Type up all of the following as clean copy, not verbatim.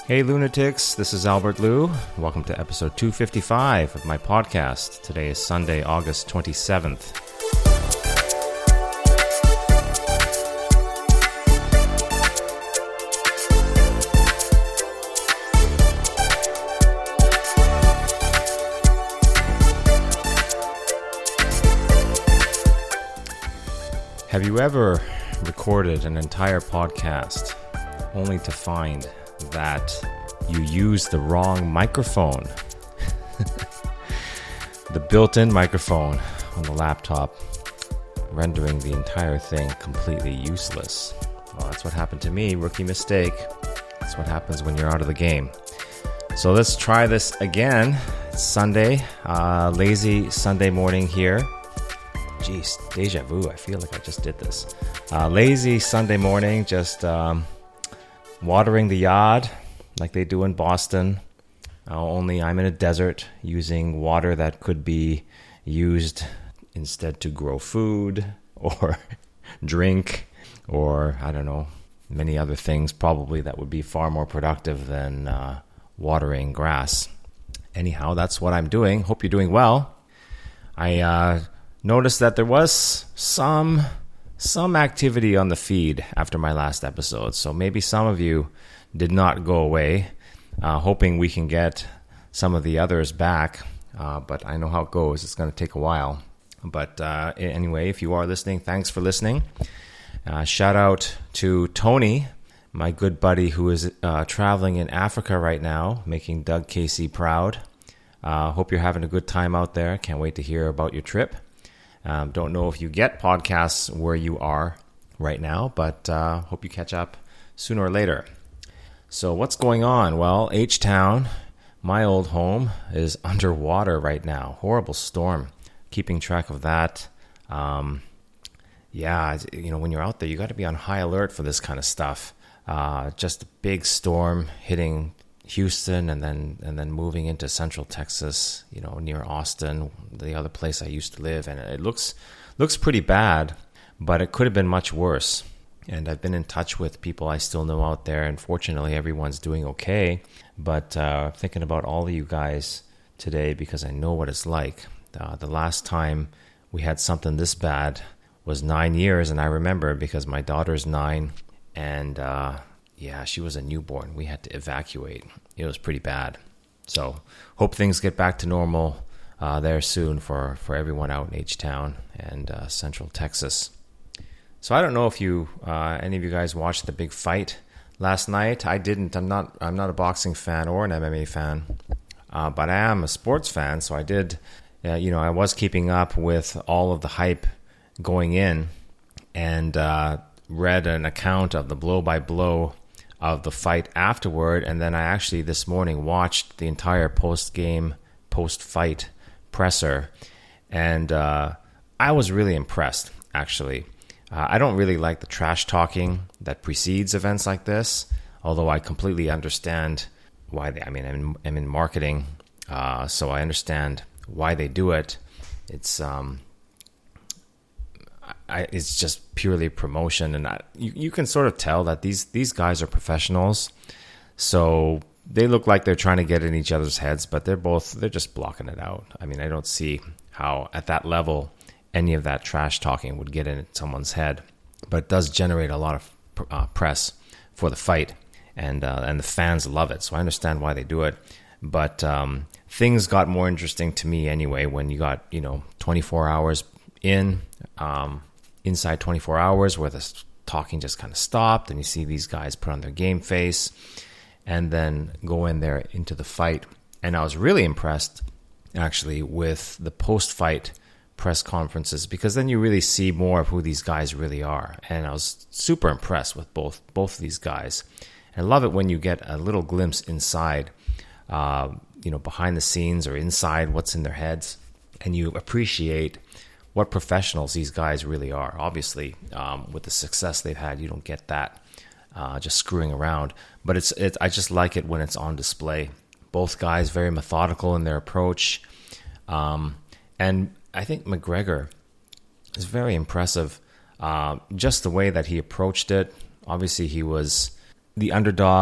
Hey lunatics, this is Albert Liu. Welcome to episode 255 of my podcast. Today is Sunday, August 27th. Have you ever recorded an entire podcast only to find that you used the wrong microphone? The built-in microphone on the laptop, rendering the entire thing completely useless. Well, that's what happened to me. Rookie mistake. That's what happens when you're out of the game. So let's try this again. It's Sunday, lazy Sunday morning here. Jeez, deja vu. I feel like I just did this. Lazy Sunday morning, just watering the yard like they do in Boston. Only I'm in a desert using water that could be used instead to grow food or drink or, I don't know, many other things probably that would be far more productive than watering grass. Anyhow, that's what I'm doing. Hope you're doing well. I noticed that there was some activity on the feed after my last episode, so maybe some of you did not go away, hoping we can get some of the others back, but I know how it goes. It's going to take a while. But anyway, if you are listening, thanks for listening. Shout out to Tony, my good buddy who is traveling in Africa right now, making Doug Casey proud. Hope you're having a good time out there. Can't wait to hear about your trip. Don't know if you get podcasts where you are right now, but hope you catch up sooner or later. So what's going on? Well, H-Town, my old home, is underwater right now. Horrible storm. Keeping track of that. When you're out there, you got to be on high alert for this kind of stuff. Just a big storm hitting Houston and then moving into central Texas, near Austin, the other place I used to live, and it looks pretty bad, but it could have been much worse. And I've been in touch with people I still know out there, and fortunately everyone's doing okay. But thinking about all of you guys today because I know what it's like. The last time we had something this bad was 9 years, and I remember because my daughter's 9, and she was a newborn. We had to evacuate. It was pretty bad. So hope things get back to normal there soon for everyone out in H-Town and Central Texas. So I don't know if any of you guys watched the big fight last night. I didn't. I'm not a boxing fan or an MMA fan, but I am a sports fan. So I did. I was keeping up with all of the hype going in, and read an account of the blow-by-blow of the fight afterward, and then I actually this morning watched the entire post-fight presser, and I was really impressed, actually. I don't really like the trash talking that precedes events like this, although I completely understand why I'm in marketing, so I understand why they do it. It's it's just purely promotion, and you can sort of tell that these guys are professionals, so they look like they're trying to get in each other's heads, but they're just blocking it out. I mean, I don't see how at that level any of that trash talking would get in someone's head, but it does generate a lot of press for the fight, and the fans love it, so I understand why they do it. But things got more interesting to me anyway when you got 24 hours inside 24 hours where the talking just kind of stopped, and you see these guys put on their game face and then go in there into the fight. And I was really impressed actually with the post-fight press conferences, because then you really see more of who these guys really are. And I was super impressed with both of these guys. And I love it when you get a little glimpse inside, behind the scenes or inside what's in their heads, and you appreciate what professionals these guys really are. Obviously, with the success they've had, you don't get that just screwing around. But I just like it when it's on display. Both guys very methodical in their approach, and I think McGregor is very impressive. Just the way that he approached it. Obviously, he was the underdog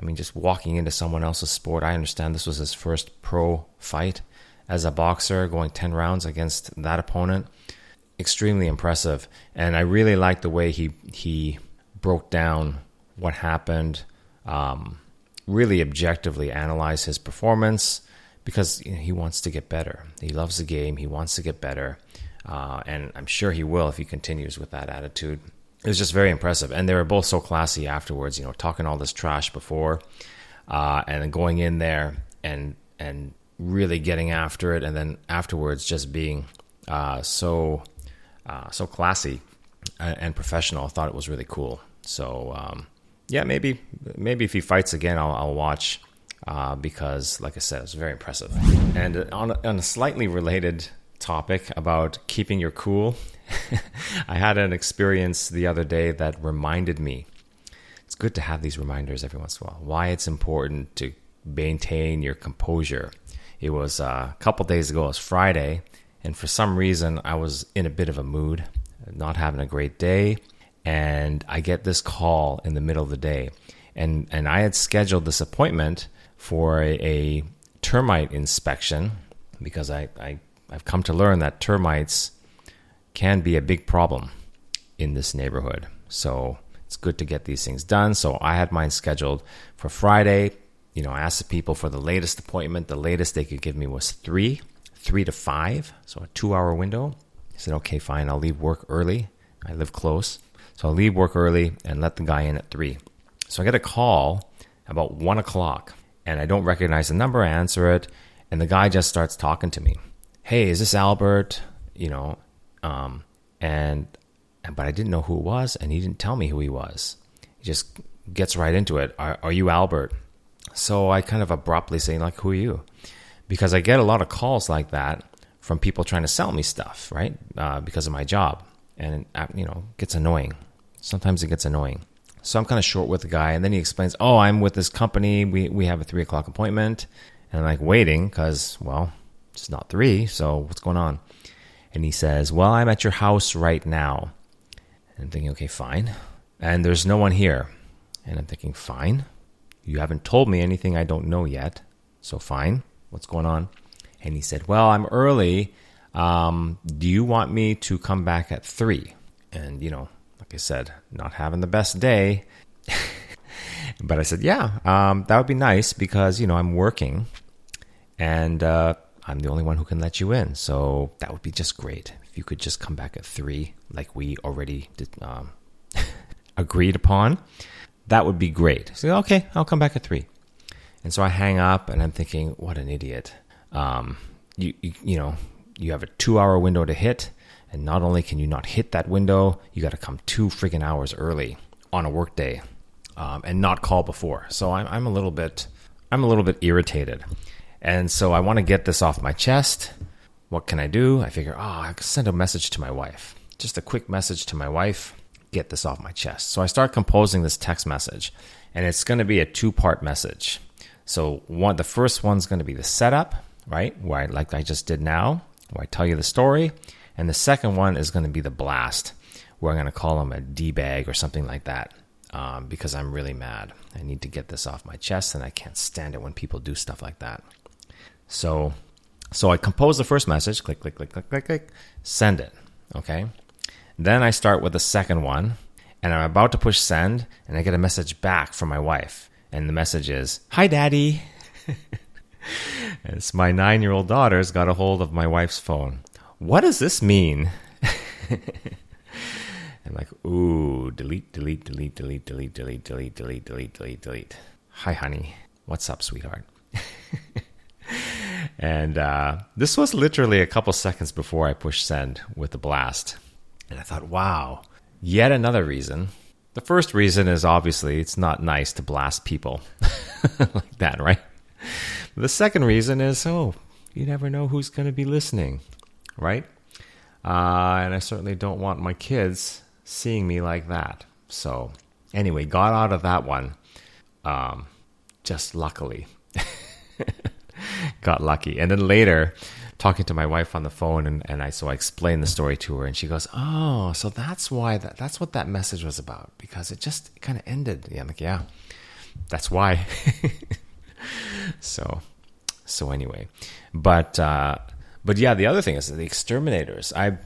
I mean, just walking into someone else's sport. I understand this was his first pro fight as a boxer, going 10 rounds against that opponent. Extremely impressive. And I really like the way he broke down what happened, really objectively analyzed his performance, because he wants to get better. He loves the game. He wants to get better. And I'm sure he will if he continues with that attitude. It was just very impressive. And they were both so classy afterwards, talking all this trash before, and then going in there and really getting after it. And then afterwards just being so classy and professional. I thought it was really cool. So, maybe if he fights again, I'll watch, because, like I said, it was very impressive. And on a slightly related topic about keeping your cool, I had an experience the other day that reminded me. It's good to have these reminders every once in a while. Why it's important to maintain your composure. It was a couple days ago. It was Friday, and for some reason I was in a bit of a mood, not having a great day, and I get this call in the middle of the day, and I had scheduled this appointment for a termite inspection, because I've come to learn that termites can be a big problem in this neighborhood. So it's good to get these things done. So I had mine scheduled for Friday. I asked the people for the latest appointment. The latest they could give me was 3 to 5, so a 2-hour window. I said, okay, fine, I'll leave work early. I live close. So I'll leave work early and let the guy in at 3. So I get a call about 1 o'clock, and I don't recognize the number. I answer it, and the guy just starts talking to me. Hey, is this Albert? But I didn't know who it was, and he didn't tell me who he was. He just gets right into it. Are you Albert? So I kind of abruptly say, like, who are you? Because I get a lot of calls like that from people trying to sell me stuff, right? Because of my job. And, it gets annoying. Sometimes it gets annoying. So I'm kind of short with the guy, and then he explains, oh, I'm with this company. We have a 3 o'clock appointment. And I'm like waiting because, well, it's not 3, so what's going on? And he says, well, I'm at your house right now. And I'm thinking, okay, fine. And there's no one here. And I'm thinking, fine. You haven't told me anything I don't know yet, so fine. What's going on? And he said, well, I'm early. Do you want me to come back at 3? And, like I said, not having the best day. But I said, yeah, that would be nice because, I'm working. And I'm the only one who can let you in. So that would be just great. If you could just come back at 3, like we already did, agreed upon, that would be great. So, okay, I'll come back at 3. And so I hang up, and I'm thinking, what an idiot. You have a 2-hour window to hit, and not only can you not hit that window, you got to come 2 freaking hours early on a work day, and not call before. So I'm a little bit irritated. And so I want to get this off my chest. What can I do? I figure, I can send a message to my wife. Just a quick message to my wife, get this off my chest. So I start composing this text message, and it's going to be a 2-part message. So the first one's going to be the setup, right? Where like I just did now, where I tell you the story. And the second one is going to be the blast, where I'm going to call him a D-bag or something like that, because I'm really mad. I need to get this off my chest, and I can't stand it when people do stuff like that. So I compose the first message, click, click, click, click, click, click, send it, okay? Then I start with the second one, and I'm about to push send, and I get a message back from my wife. And the message is, hi, Daddy. It's my 9-year-old daughter's got a hold of my wife's phone. What does this mean? I'm like, ooh, delete, delete, delete, delete, delete, delete, delete, delete, delete, delete, delete. Hi, honey. What's up, sweetheart? And this was literally a couple seconds before I pushed send with the blast. And I thought, wow, yet another reason. The first reason is obviously it's not nice to blast people like that, right? The second reason is, you never know who's going to be listening, right? And I certainly don't want my kids seeing me like that. So anyway, got out of that one just luckily. Got lucky. And then later, talking to my wife on the phone, and I explained the story to her, and she goes, so that's why that's what that message was about, because it just kind of ended. Yeah, I'm like, yeah. That's why. So anyway, but yeah, the other thing is the exterminators.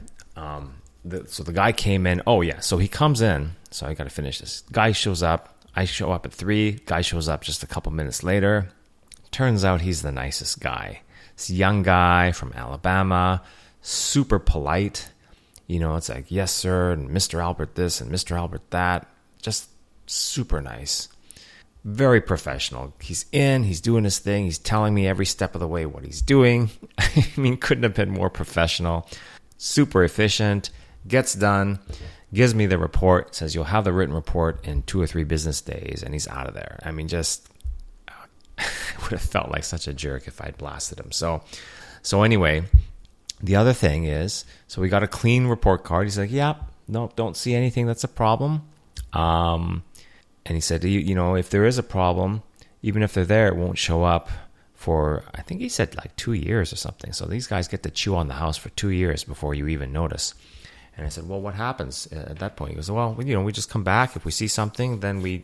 So the guy came in. Oh yeah, so he comes in. So I got to finish this. Guy shows up. I show up at 3. Guy shows up just a couple minutes later. Turns out he's the nicest guy. This young guy from Alabama, super polite. It's like, yes, sir, and Mr. Albert this and Mr. Albert that. Just super nice. Very professional. He's doing his thing. He's telling me every step of the way what he's doing. I mean, couldn't have been more professional. Super efficient. Gets done. Gives me the report. Says, you'll have the written report in 2 or 3 business days. And he's out of there. I mean, just... I would have felt like such a jerk if I'd blasted him. So anyway, the other thing is, so we got a clean report card. He's like, yeah, no, don't see anything that's a problem. And he said, if there is a problem, even if they're there, it won't show up for, I think he said like 2 years or something. So these guys get to chew on the house for 2 years before you even notice. And I said, well, what happens at that point? He goes, well, we just come back. If we see something, then we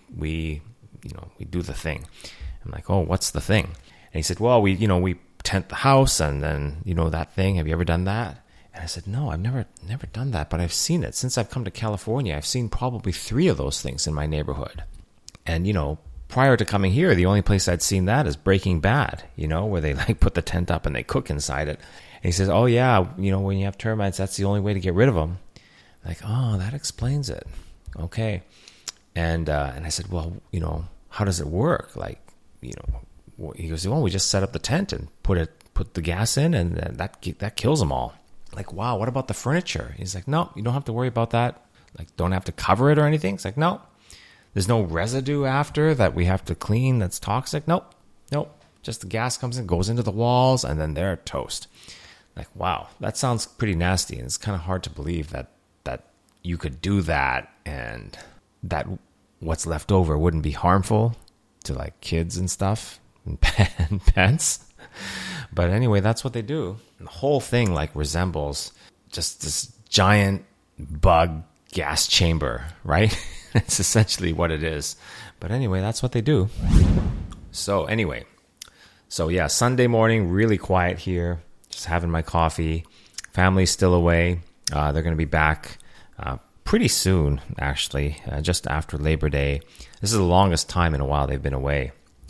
do the thing. I'm like, oh, what's the thing? And he said, well, we tent the house and then, that thing. Have you ever done that? And I said, no, I've never done that, but I've seen it. Since I've come to California, I've seen probably 3 of those things in my neighborhood. And, prior to coming here, the only place I'd seen that is Breaking Bad, where they like put the tent up and they cook inside it. And he says, oh yeah, when you have termites, that's the only way to get rid of them. Like, oh, that explains it. Okay. And I said, well, how does it work? Like, he goes, well, we just set up the tent and put the gas in, and that kills them all. Like, wow, what about the furniture? He's like, no, you don't have to worry about that. Like, don't have to cover it or anything. It's like, no, there's no residue after that we have to clean that's toxic. Nope. Just the gas comes in, goes into the walls, and then they're toast. Like, wow, that sounds pretty nasty, and it's kind of hard to believe that you could do that and that what's left over wouldn't be harmful to like kids and stuff and pets. But anyway, that's what they do. And the whole thing like resembles just this giant bug gas chamber, right? That's essentially what it is. But anyway, that's what they do. So yeah, Sunday morning, really quiet here. Just having my coffee. Family's still away. They're going to be back pretty soon, actually, just after Labor Day. This is the longest time in a while they've been away.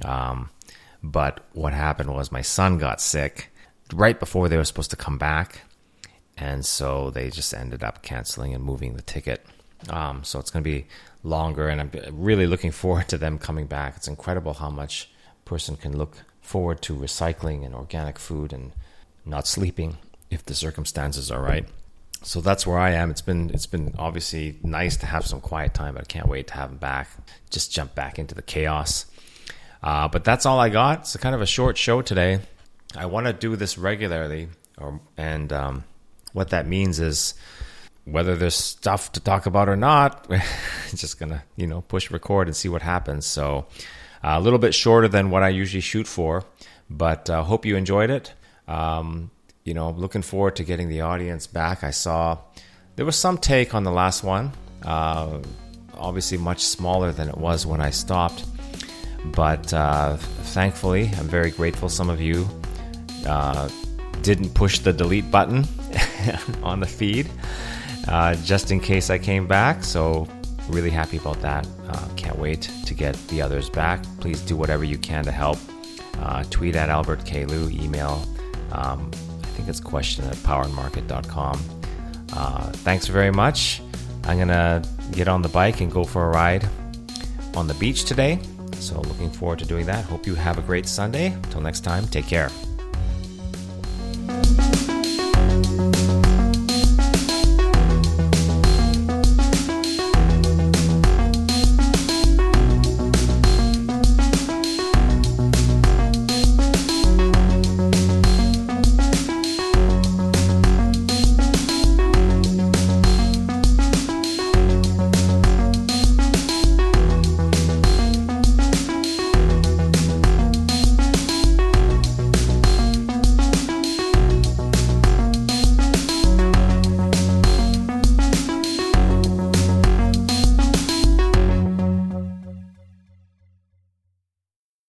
But what happened was my son got sick right before they were supposed to come back. And so they just ended up canceling and moving the ticket. So it's going to be longer, and I'm really looking forward to them coming back. It's incredible how much a person can look forward to recycling and organic food and not sleeping if the circumstances are right. So that's where I am. It's been obviously nice to have some quiet time, but I can't wait to have them back. Just jump back into the chaos. But that's all I got. It's kind of a short show today. I want to do this regularly, and what that means is whether there's stuff to talk about or not, just gonna push record and see what happens. So a little bit shorter than what I usually shoot for, but hope you enjoyed it. Looking forward to getting the audience back. I saw there was some take on the last one, obviously much smaller than it was when I stopped. But thankfully, I'm very grateful some of you didn't push the delete button on the feed just in case I came back. So really happy about that. Can't wait to get the others back. Please do whatever you can to help. Tweet at Albert K. Liu, email. I think it's question@powerandmarket.com. Thanks very much. I'm going to get on the bike and go for a ride on the beach today. So looking forward to doing that. Hope you have a great Sunday. Until next time, take care.